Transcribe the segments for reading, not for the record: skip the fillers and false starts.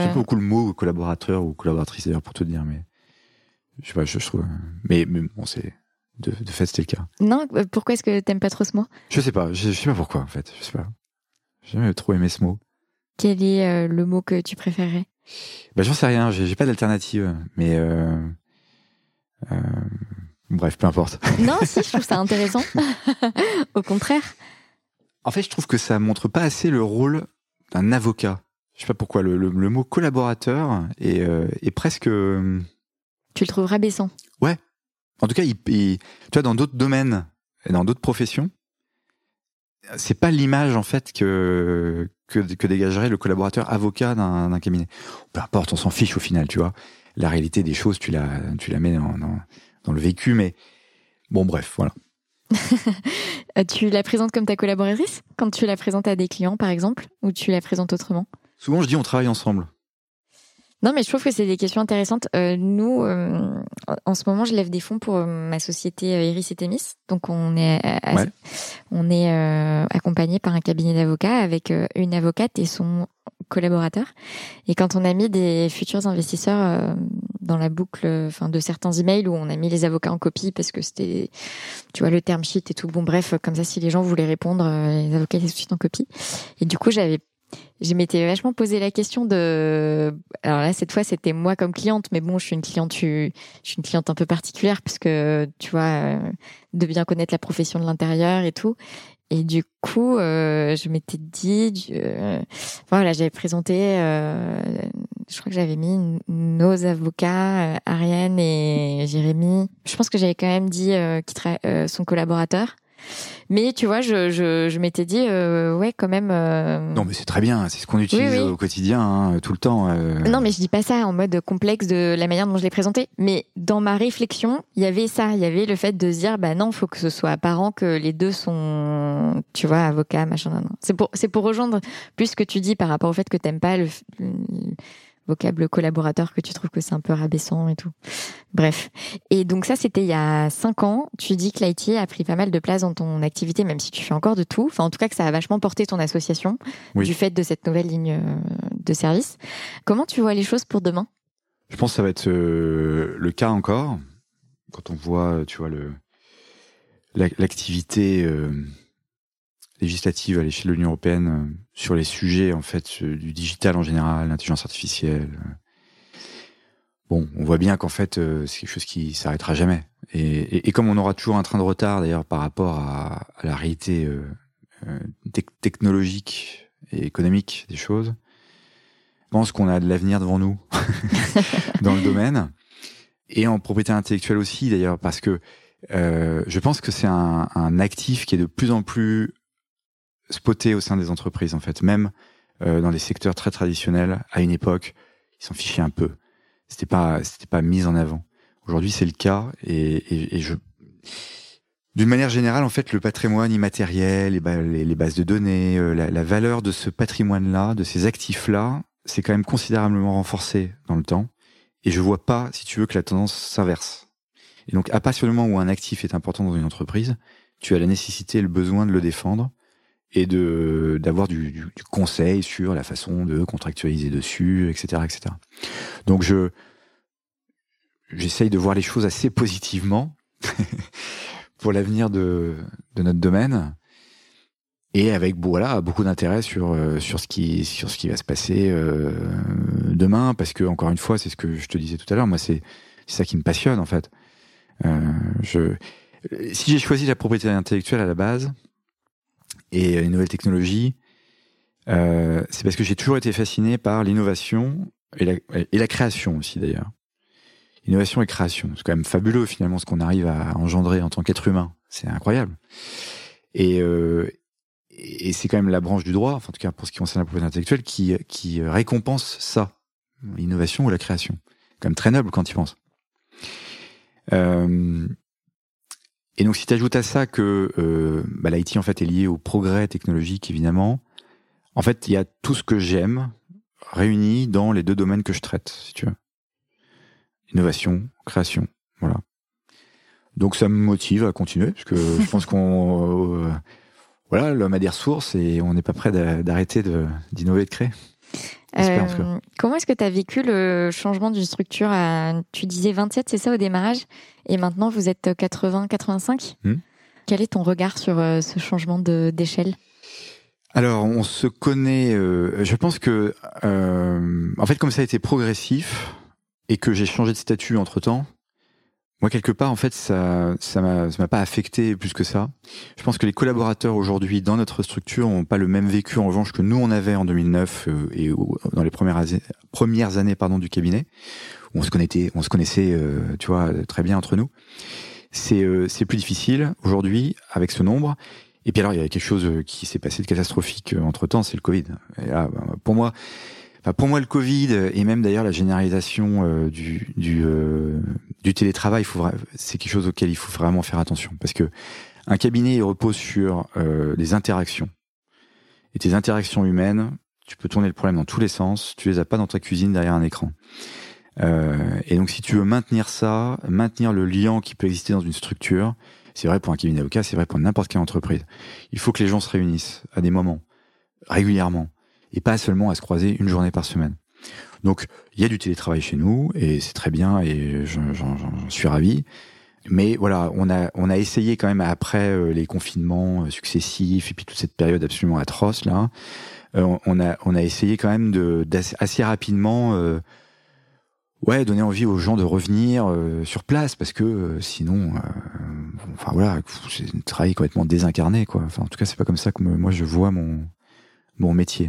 J'aime pas beaucoup le mot collaborateur ou collaboratrice d'ailleurs, pour te dire, mais je sais pas, je trouve. Mais bon, c'est de fait c'était le cas. Non, pourquoi est-ce que t'aimes pas trop ce mot? Je sais pas pourquoi en fait. Je sais pas. J'ai jamais trop aimé ce mot. Quel est le mot que tu préférais? J'en sais rien. J'ai pas d'alternative, mais bref, peu importe. Non, si, je trouve ça intéressant. Au contraire. En fait, je trouve que ça montre pas assez le rôle d'un avocat. Je sais pas pourquoi le mot collaborateur est presque. Tu le trouves rabaissant? Ouais. En tout cas, tu vois, dans d'autres domaines et dans d'autres professions, c'est pas l'image en fait que dégagerait le collaborateur avocat d'un cabinet. Peu importe, on s'en fiche au final, tu vois. La réalité des choses, tu la mets dans le vécu, mais bon, bref, voilà. Tu la présentes comme ta collaboratrice quand tu la présentes à des clients, par exemple, ou tu la présentes autrement? Souvent, je dis on travaille ensemble. Non, mais je trouve que c'est des questions intéressantes. Nous, en ce moment, je lève des fonds pour ma société Iris et Thémis. Donc, on est accompagné par un cabinet d'avocats avec une avocate et son collaborateur. Et quand on a mis des futurs investisseurs dans la boucle, de certains emails où on a mis les avocats en copie parce que c'était, tu vois, le term sheet et tout. Bon, bref, comme ça, si les gens voulaient répondre, les avocats étaient tout de suite en copie. Et du coup, je m'étais vachement posé la question alors là, cette fois, c'était moi comme cliente, mais bon, je suis une cliente un peu particulière parce que, tu vois, de bien connaître la profession de l'intérieur et tout. Et du coup, je m'étais dit, voilà, j'avais présenté, je crois que j'avais mis nos avocats, Ariane et Jérémy. Je pense que j'avais quand même dit son collaborateur. Mais tu vois, je m'étais dit, ouais, quand même. Non, mais c'est très bien, c'est ce qu'on utilise au quotidien, hein, tout le temps. Non, mais je dis pas ça en mode complexe de la manière dont je l'ai présenté. Mais dans ma réflexion, il y avait ça, il y avait le fait de se dire, bah non, faut que ce soit apparent que les deux sont, tu vois, avocats, machin. Non. C'est pour rejoindre plus ce que tu dis par rapport au fait que t'aimes pas le vocable collaborateur, que tu trouves que c'est un peu rabaissant et tout. Bref. Et donc ça, c'était il y a 5 ans. Tu dis que l'IT a pris pas mal de place dans ton activité, même si tu fais encore de tout. Enfin, en tout cas, que ça a vachement porté ton association du fait de cette nouvelle ligne de service. Comment tu vois les choses pour demain? Je pense que ça va être le cas encore. Quand on voit, tu vois, l'activité législative à l'échelle de l'Union européenne sur les sujets en fait du digital en général, l'intelligence artificielle. Bon, on voit bien qu'en fait c'est quelque chose qui s'arrêtera jamais. Et comme on aura toujours un train de retard d'ailleurs par rapport à la réalité technologique et économique des choses, je pense qu'on a de l'avenir devant nous dans le domaine et en propriété intellectuelle aussi d'ailleurs parce que je pense que c'est un actif qui est de plus en plus spoté au sein des entreprises en fait, même dans des secteurs très traditionnels. À une époque, ils s'en fichaient un peu. C'était pas mis en avant. Aujourd'hui, c'est le cas et d'une manière générale, en fait, le patrimoine immatériel, les bases de données, la valeur de ce patrimoine-là, de ces actifs-là, c'est quand même considérablement renforcé dans le temps. Et je vois pas, si tu veux, que la tendance s'inverse. Et donc, à partir du moment où un actif est important dans une entreprise, tu as la nécessité et le besoin de le défendre et d'avoir du conseil sur la façon de contractualiser dessus, etc., etc. Donc j'essaye de voir les choses assez positivement pour l'avenir de notre domaine et avec beaucoup d'intérêt sur ce qui va se passer demain, parce que encore une fois, c'est ce que je te disais tout à l'heure, moi c'est ça qui me passionne en fait. Si j'ai choisi la propriété intellectuelle à la base et les nouvelles technologies, c'est parce que j'ai toujours été fasciné par l'innovation et la création aussi d'ailleurs. Innovation et création, c'est quand même fabuleux finalement ce qu'on arrive à engendrer en tant qu'être humain, c'est incroyable. Et c'est quand même la branche du droit, enfin, en tout cas pour ce qui concerne la propriété intellectuelle, qui récompense ça, l'innovation ou la création. C'est quand même très noble quand tu y penses. Et donc si tu ajoutes à ça que l'IT en fait est lié au progrès technologique évidemment, en fait il y a tout ce que j'aime réuni dans les deux domaines que je traite, si tu veux. Innovation, création, voilà. Donc ça me motive à continuer, parce que je pense qu'on l'homme a des ressources et on n'est pas prêt d'arrêter d'innover et de créer. J'espère, en tout cas. Comment est-ce que tu as vécu le changement d'une structure tu disais 27, c'est ça au démarrage, et maintenant vous êtes 80, 85 ? Quel est ton regard sur ce changement d'échelle ? Alors, on se connaît. Je pense que, en fait, comme ça a été progressif et que j'ai changé de statut entre-temps, moi, quelque part, en fait, ça m'a pas affecté plus que ça. Je pense que les collaborateurs aujourd'hui dans notre structure ont pas le même vécu, en revanche, que nous on avait en 2009 et dans les premières années, du cabinet, où on se connaissait, tu vois, très bien entre nous. C'est plus difficile aujourd'hui avec ce nombre. Et puis alors, il y a quelque chose qui s'est passé de catastrophique entre-temps, c'est le Covid. Et là, pour moi, le Covid et même d'ailleurs la généralisation du télétravail, c'est quelque chose auquel il faut vraiment faire attention, parce que un cabinet il repose sur des interactions. Et tes interactions humaines, tu peux tourner le problème dans tous les sens. Tu les as pas dans ta cuisine derrière un écran. Et donc, si tu veux maintenir le lien qui peut exister dans une structure, c'est vrai pour un cabinet d'avocat, c'est vrai pour n'importe quelle entreprise. Il faut que les gens se réunissent à des moments, régulièrement, et pas seulement à se croiser une journée par semaine. Donc, il y a du télétravail chez nous, et c'est très bien, et j'en suis ravi. Mais voilà, on a essayé quand même, après les confinements successifs, et puis toute cette période absolument atroce, là, on a essayé quand même assez rapidement donner envie aux gens de revenir sur place, parce que sinon c'est un travail complètement désincarné, quoi. Enfin, en tout cas, c'est pas comme ça que moi je vois mon métier.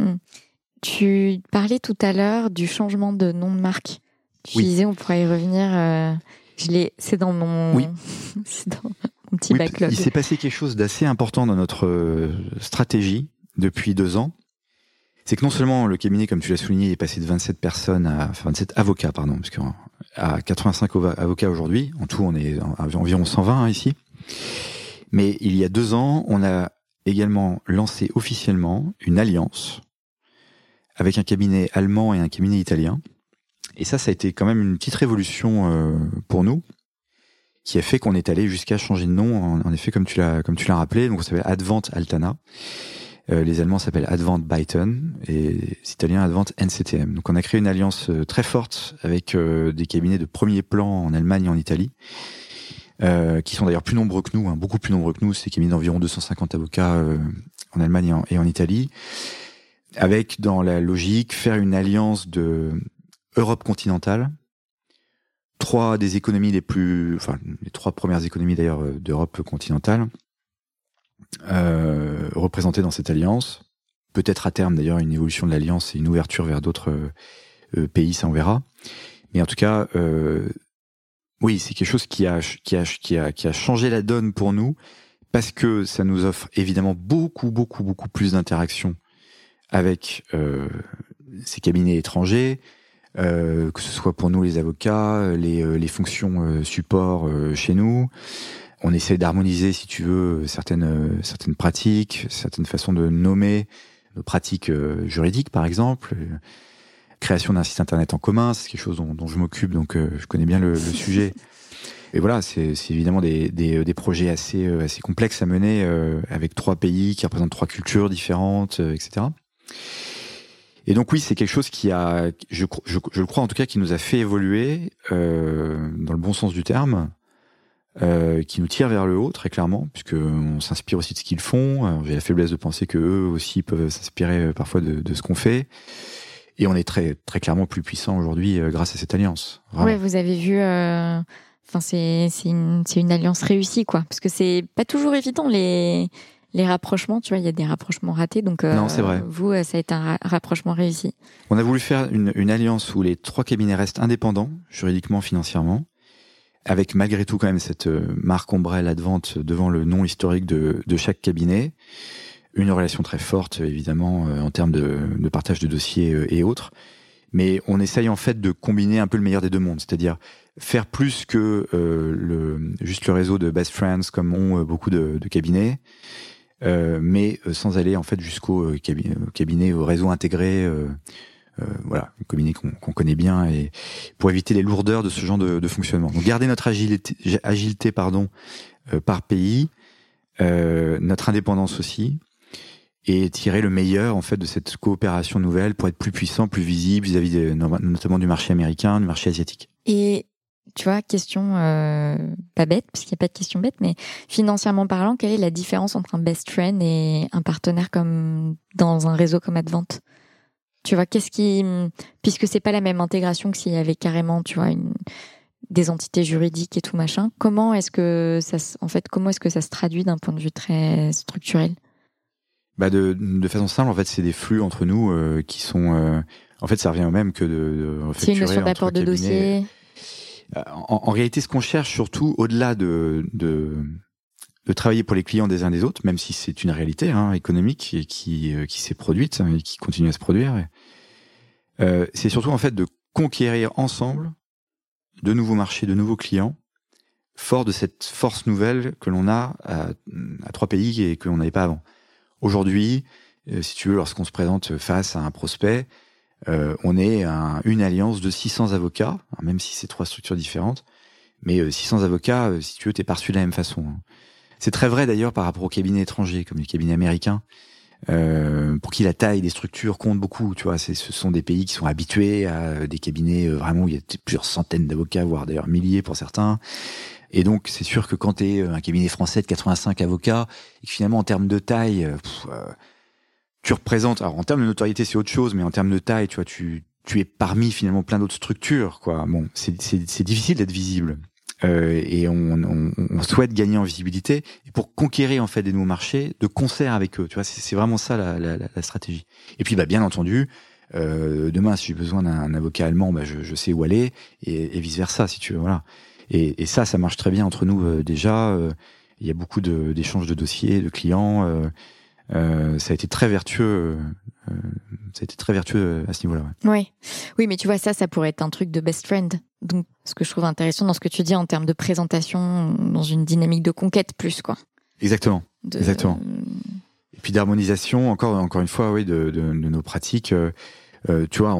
Tu parlais tout à l'heure du changement de nom de marque. Tu disais on pourrait y revenir. C'est dans mon petit backlog. Il s'est passé quelque chose d'assez important dans notre stratégie depuis 2 ans. C'est que non seulement le cabinet, comme tu l'as souligné, est passé de 27 avocats, parce qu'à 85 avocats aujourd'hui. En tout, on est environ 120 ici. Mais il y a 2 ans, on a également lancé officiellement une alliance avec un cabinet allemand et un cabinet italien. Et ça a été quand même une petite révolution pour nous, qui a fait qu'on est allé jusqu'à changer de nom, en effet, comme tu l'as rappelé. Donc, ça s'appelle Advent Altana. Les Allemands s'appellent Advent Byton et les Italiens Advent NCTM. Donc on a créé une alliance très forte avec des cabinets de premier plan en Allemagne et en Italie, qui sont d'ailleurs plus nombreux que nous, beaucoup plus nombreux que nous. C'est des cabinets d'environ 250 avocats en Allemagne et en Italie, avec dans la logique faire une alliance de Europe continentale, les 3 premières économies d'ailleurs d'Europe continentale, représentées dans cette alliance. Peut-être à terme d'ailleurs une évolution de l'alliance et une ouverture vers d'autres pays, ça on verra. Mais en tout cas, oui, c'est quelque chose qui a changé la donne pour nous, parce que ça nous offre évidemment beaucoup plus d'interactions avec ces cabinets étrangers, que ce soit pour nous les avocats, les fonctions support chez nous. On essaie d'harmoniser, si tu veux, certaines pratiques, certaines façons de nommer nos pratiques juridiques, par exemple. Création d'un site internet en commun, c'est quelque chose dont je m'occupe, donc je connais bien le sujet. Et voilà, c'est évidemment des projets assez complexes à mener, avec 3 pays qui représentent 3 cultures différentes, etc. Et donc oui, c'est quelque chose qui a, je le crois en tout cas, qui nous a fait évoluer dans le bon sens du terme. Qui nous tire vers le haut, très clairement, puisque on s'inspire aussi de ce qu'ils font. Alors, j'ai la faiblesse de penser que eux aussi peuvent s'inspirer parfois de ce qu'on fait. Et on est très, très clairement plus puissant aujourd'hui grâce à cette alliance. Vraiment. Ouais, vous avez vu, c'est une alliance réussie, quoi. Parce que c'est pas toujours évident les rapprochements, tu vois, il y a des rapprochements ratés. Donc, non, c'est vrai. Vous, ça a été un rapprochement réussi. On a voulu faire une alliance où les 3 cabinets restent indépendants, juridiquement, financièrement, avec malgré tout quand même cette marque ombrelle Advent devant le nom historique de chaque cabinet, une relation très forte évidemment en termes de partage de dossiers et autres, mais on essaye en fait de combiner un peu le meilleur des 2 mondes, c'est-à-dire faire plus que juste le réseau de best friends comme ont beaucoup de cabinets, mais sans aller en fait jusqu'au cabinet, au réseau intégré. Voilà, un cabinet qu'on connaît bien, et pour éviter les lourdeurs de ce genre de fonctionnement. Donc garder notre agilité par pays, notre indépendance aussi, et tirer le meilleur en fait de cette coopération nouvelle pour être plus puissant, plus visible vis-à-vis notamment du marché américain, du marché asiatique. Et tu vois, question pas bête, parce qu'il n'y a pas de question bête, mais financièrement parlant, quelle est la différence entre un best friend et un partenaire comme dans un réseau comme Advent? Tu vois, puisque c'est pas la même intégration que s'il y avait carrément, tu vois, des entités juridiques et tout machin, comment est-ce que ça se traduit d'un point de vue très structurel? De façon simple, en fait, c'est des flux entre nous qui sont... en fait, ça revient au même que de c'est une notion d'apport de dossier. En réalité, ce qu'on cherche surtout, au-delà de travailler pour les clients des uns des autres, même si c'est une réalité économique et qui s'est produite et qui continue à se produire, c'est surtout en fait de conquérir ensemble de nouveaux marchés, de nouveaux clients, fort de cette force nouvelle que l'on a à 3 pays et que l'on n'avait pas avant. Aujourd'hui, si tu veux, lorsqu'on se présente face à un prospect, on est une alliance de 600 avocats, même si c'est 3 structures différentes, mais 600 avocats, si tu veux, t'es perçu de la même façon. C'est très vrai d'ailleurs par rapport aux cabinets étrangers, comme les cabinets américains, pour qui la taille des structures compte beaucoup. Tu vois, ce sont des pays qui sont habitués à des cabinets vraiment où il y a plusieurs centaines d'avocats, voire d'ailleurs milliers pour certains. Et donc, c'est sûr que quand t'es un cabinet français de 85 avocats, et que finalement, en termes de taille, tu représentes... Alors, en termes de notoriété, c'est autre chose, mais en termes de taille, tu vois, tu es parmi finalement plein d'autres structures, quoi. Bon, c'est difficile d'être visible. Et on souhaite gagner en visibilité et pour conquérir en fait des nouveaux marchés de concert avec eux. Tu vois, c'est vraiment ça la stratégie. Et puis, bien entendu, demain, si j'ai besoin d'un avocat allemand, je sais où aller et vice versa, si tu veux. Voilà. Et ça marche très bien entre nous déjà. Il y a beaucoup d'échanges de dossiers, de clients. Ça a été très vertueux. Ça a été très vertueux à ce niveau-là. Ouais. Oui, mais tu vois, ça pourrait être un truc de best friend. Donc, ce que je trouve intéressant dans ce que tu dis en termes de présentation, dans une dynamique de conquête plus, quoi. Exactement. Exactement. Et puis d'harmonisation, encore une fois, oui, de nos pratiques. Tu vois,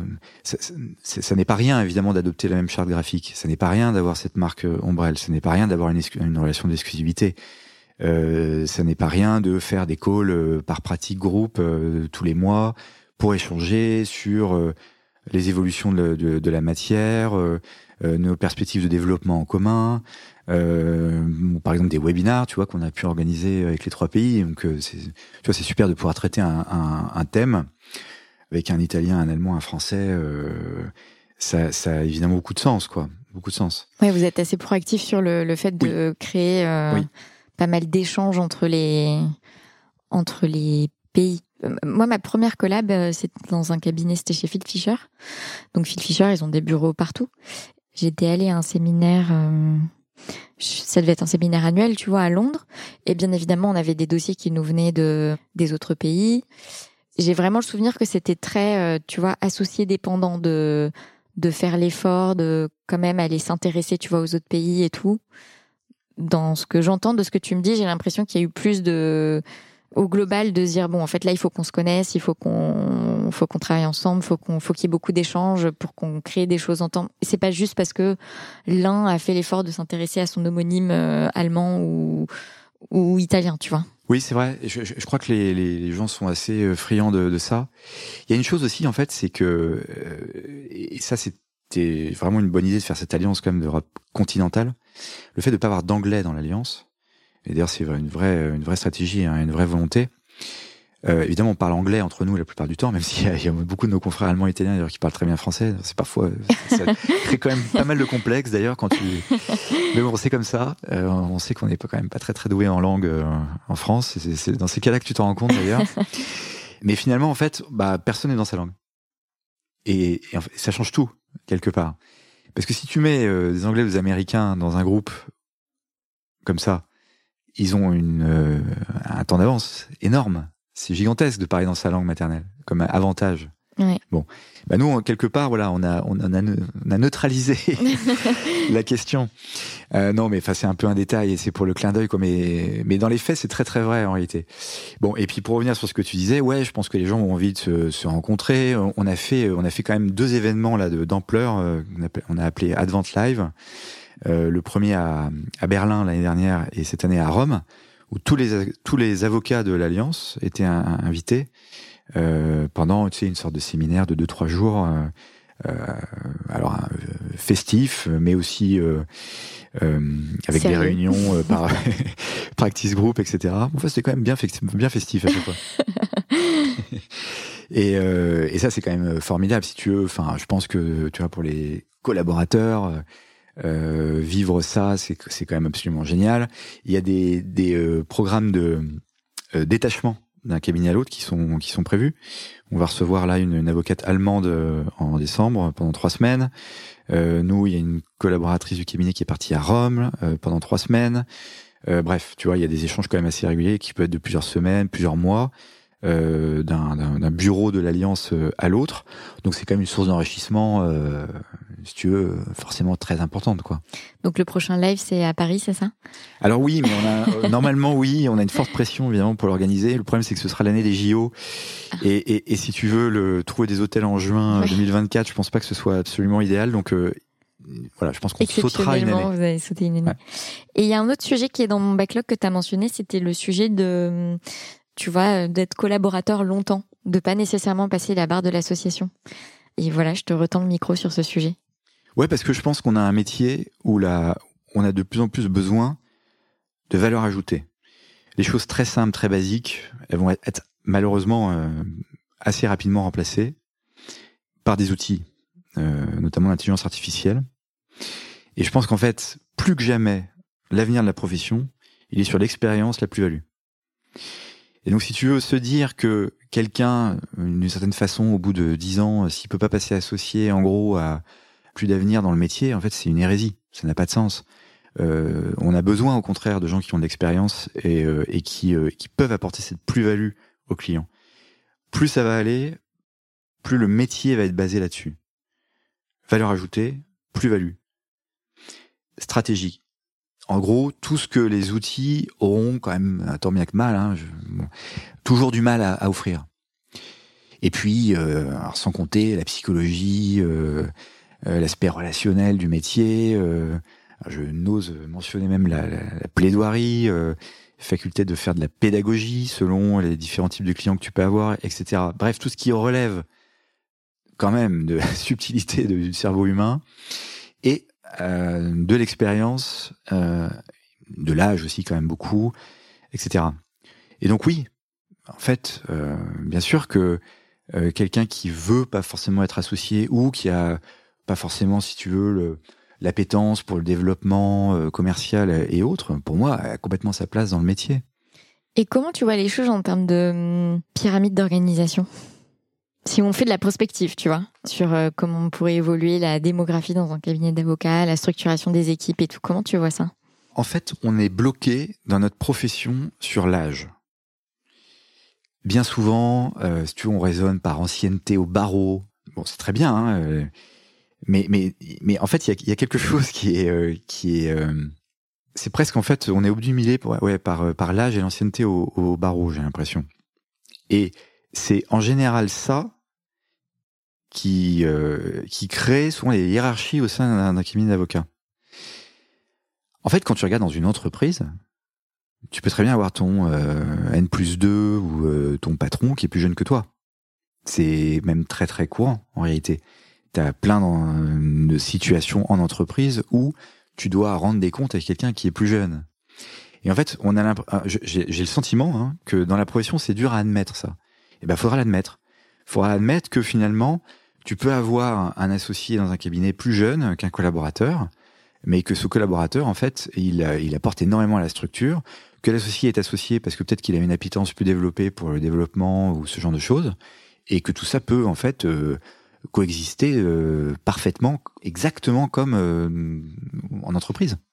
ça n'est pas rien, évidemment, d'adopter la même charte graphique. Ça n'est pas rien d'avoir cette marque ombrelle. Ça n'est pas rien d'avoir une relation d'exclusivité. Ça n'est pas rien de faire des calls par pratique groupe tous les mois pour échanger sur les évolutions de la matière, nos perspectives de développement en commun, par exemple des webinars, tu vois, qu'on a pu organiser avec les 3 pays. Donc, c'est super de pouvoir traiter un thème avec un Italien, un Allemand, un Français. Ça a évidemment beaucoup de sens, quoi. Beaucoup de sens. Ouais, vous êtes assez proactif sur le fait de créer pas mal d'échanges entre les pays. Moi, ma première collab, c'était dans un cabinet, c'était chez Phil Fisher. Donc, Phil Fisher, ils ont des bureaux partout. J'étais allée à un séminaire, ça devait être un séminaire annuel, tu vois, à Londres. Et bien évidemment, on avait des dossiers qui nous venaient des autres pays. J'ai vraiment le souvenir que c'était très, tu vois, associé dépendant de faire l'effort, de quand même aller s'intéresser, tu vois, aux autres pays et tout. Dans ce que j'entends de ce que tu me dis, j'ai l'impression qu'il y a eu plus au global de se dire bon, en fait là il faut qu'on se connaisse, il faut qu'on travaille ensemble, faut qu'il y ait beaucoup d'échanges pour qu'on crée des choses ensemble. Et c'est pas juste parce que l'un a fait l'effort de s'intéresser à son homonyme allemand ou italien, tu vois. Oui, c'est vrai. Je crois que les gens sont assez friands de ça. Il y a une chose aussi en fait, c'est que et ça c'était vraiment une bonne idée de faire cette alliance quand même d'Europe continentale. Le fait de ne pas avoir d'anglais dans l'alliance, et d'ailleurs c'est une vraie stratégie, une vraie volonté. Évidemment, on parle anglais entre nous la plupart du temps, même s'il y a beaucoup de nos confrères allemands et italiens d'ailleurs qui parlent très bien français. C'est parfois, ça crée quand même pas mal de complexes d'ailleurs quand tu. Mais bon, c'est comme ça. On sait qu'on n'est quand même pas très très doué en langue en France. C'est dans ces cas-là que tu t'en rends compte d'ailleurs. Mais finalement, en fait, personne n'est dans sa langue. Et en fait, ça change tout quelque part. Parce que si tu mets des Anglais ou des Américains dans un groupe comme ça, ils ont un temps d'avance énorme. C'est gigantesque de parler dans sa langue maternelle, comme avantage. Ouais. Bon, nous, quelque part, voilà, on a neutralisé la question. Non, mais c'est un peu un détail et c'est pour le clin d'œil, quoi. Mais dans les faits, c'est très très vrai en réalité. Bon, et puis pour revenir sur ce que tu disais, ouais, je pense que les gens ont envie de se rencontrer. On a fait quand même 2 événements là d'ampleur. On a appelé Advent Live. Le premier à Berlin l'année dernière et cette année à Rome, où tous les avocats de l'Alliance étaient invités pendant, tu sais, une sorte de séminaire de 2-3 jours, festif, mais aussi avec des réunions par practice group, etc. Enfin, c'était quand même bien festif à chaque fois. Et ça, c'est quand même formidable, si tu veux. Enfin, je pense que, tu vois, pour les collaborateurs, vivre ça, c'est quand même absolument génial. Il y a des programmes de détachement d'un cabinet à l'autre qui sont prévus. On va recevoir là une avocate allemande en décembre pendant 3 semaines. Nous, il y a une collaboratrice du cabinet qui est partie à Rome pendant 3 semaines. Bref, tu vois, il y a des échanges quand même assez réguliers qui peuvent être de plusieurs semaines, plusieurs mois, d'un bureau de l'Alliance à l'autre. Donc c'est quand même une source d'enrichissement, si tu veux, forcément très importante, quoi. Donc le prochain live, c'est à Paris, c'est ça ? Alors oui, mais on a normalement, oui, on a une forte pression évidemment pour l'organiser. Le problème, c'est que ce sera l'année des JO, et si tu veux trouver des hôtels en juin 2024, je pense pas que ce soit absolument idéal. Donc voilà, je pense qu'on sautera une année. Vous allez sauter une année. Ouais. Et il y a un autre sujet qui est dans mon backlog que tu as mentionné, c'était le sujet de, tu vois, d'être collaborateur longtemps, de pas nécessairement passer la barre de l'association. Et voilà, je te retends le micro sur ce sujet. Ouais, parce que je pense qu'on a un métier où on a de plus en plus besoin de valeur ajoutée. Les choses très simples, très basiques, elles vont être malheureusement assez rapidement remplacées par des outils, notamment l'intelligence artificielle. Et je pense qu'en fait, plus que jamais, l'avenir de la profession, il est sur l'expérience, la plus-value. Et donc, si tu veux se dire que quelqu'un, d'une certaine façon, au bout de 10 ans, s'il peut pas passer associé, en gros, à plus d'avenir dans le métier, en fait, c'est une hérésie. Ça n'a pas de sens. On a besoin, au contraire, de gens qui ont de l'expérience et qui peuvent apporter cette plus-value aux clients. Plus ça va aller, plus le métier va être basé là-dessus. Valeur ajoutée, plus-value. Stratégie. En gros, tout ce que les outils auront quand même, tant bien que mal, toujours du mal à offrir. Et puis, alors sans compter la psychologie, l'aspect relationnel du métier. Je n'ose mentionner même la plaidoirie, faculté de faire de la pédagogie selon les différents types de clients que tu peux avoir, etc. Bref, tout ce qui relève quand même de la subtilité du cerveau humain et de l'expérience, de l'âge aussi quand même beaucoup, etc. Et donc oui, en fait, bien sûr que quelqu'un qui veut pas forcément être associé ou qui a pas forcément, si tu veux, l'appétence pour le développement commercial et autres, pour moi, a complètement sa place dans le métier. Et comment tu vois les choses en termes de pyramide d'organisation ? Si on fait de la prospective, tu vois, sur comment on pourrait évoluer la démographie dans un cabinet d'avocats, la structuration des équipes et tout, comment tu vois ça ? En fait, on est bloqué dans notre profession sur l'âge. Bien souvent, si tu veux, on raisonne par ancienneté au barreau. Bon, c'est très bien, mais en fait, il y a quelque chose qui est c'est presque, en fait, on est obnubilé par l'âge et l'ancienneté au barreau, j'ai l'impression. Et c'est en général ça qui crée souvent les hiérarchies au sein d'un cabinet d'avocats. En fait, quand tu regardes dans une entreprise, tu peux très bien avoir ton N+2 ou ton patron qui est plus jeune que toi. C'est même très très courant en réalité. Tu as plein de situations en entreprise où tu dois rendre des comptes avec quelqu'un qui est plus jeune. Et en fait, j'ai le sentiment que dans la profession, c'est dur à admettre ça. Et ben, faudra l'admettre. Faudra admettre que finalement, tu peux avoir un associé dans un cabinet plus jeune qu'un collaborateur, mais que ce collaborateur, en fait, il apporte énormément à la structure, que l'associé est associé parce que peut-être qu'il a une appétence plus développée pour le développement ou ce genre de choses, et que tout ça peut, en fait, coexister parfaitement, exactement comme en entreprise.